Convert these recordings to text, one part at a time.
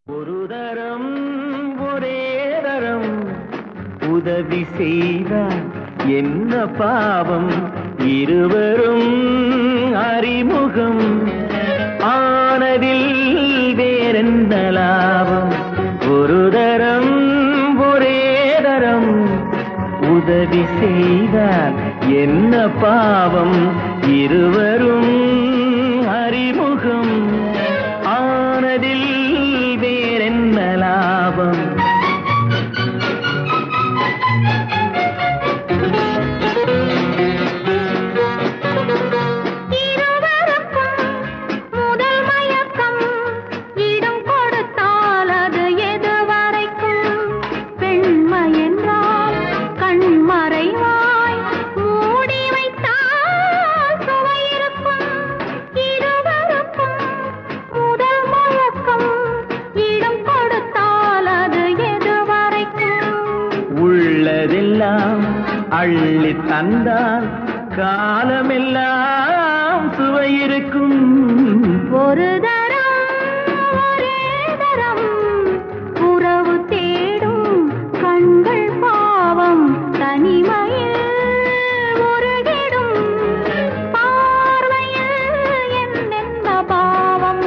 ஒரு தரம் ஒரே தரம் உதவி செய்தால் என்ன பாவம்? இருவரும் அறிமுகம் ஆனதில் வேறென்ன லாபம்? ஒரு தரம் ஒரே தரம் உதவி செய்தால் என்ன பாவம்? இருவரும் அறிமுகம் ஆனதில் வேறென்ன லாபம்? உள்ளதெல்லாம் அள்ளி தந்தால் காலமெல்லாம் சுவையிருக்கும். ஒரு தரம் ஒரே தரம் உறவு தேடும் கண்கள் பாவம் தனிமையில் உருகிடும் பார்வையில் என்னென்ன பாவம்?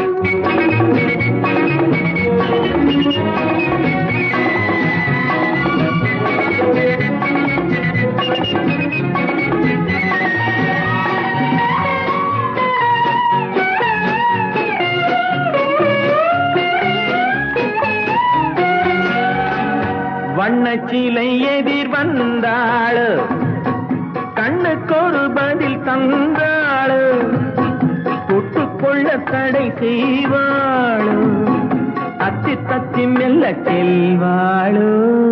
வண்ணச்சிலை எதிர் வந்தாளு, கண்ணுக்கொரு பதில் தந்தாளு, தொட்டுக்கொள்ள தடை செய்வாளு, தத்தி தத்தி மெல்ல செல்வாளு.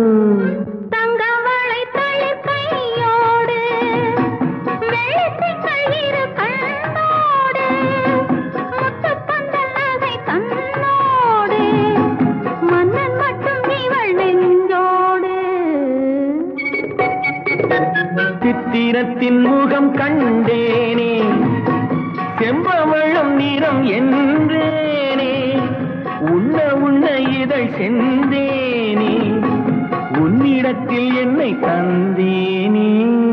சித்திரத்தின் முகம் கண்டேனே, செம்பவளம் நிறம் என்றேனே, உண்ண உண்ண இதழ் சென்றேனே, உன்னிடத்தில் என்னை தந்தேனே.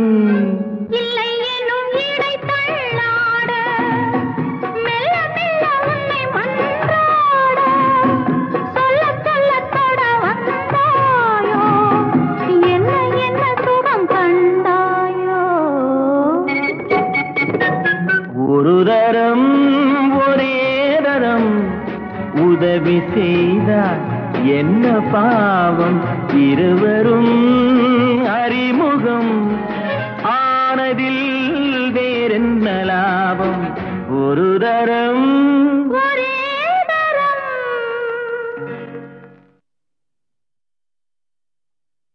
ஒரு தரம் ஒரே தரம் உதவி செய்தால் என்ன பாவம்? இருவரும் அறிமுகம் ஆனதில் வேறென்ன லாபம்? ஒரு தரம்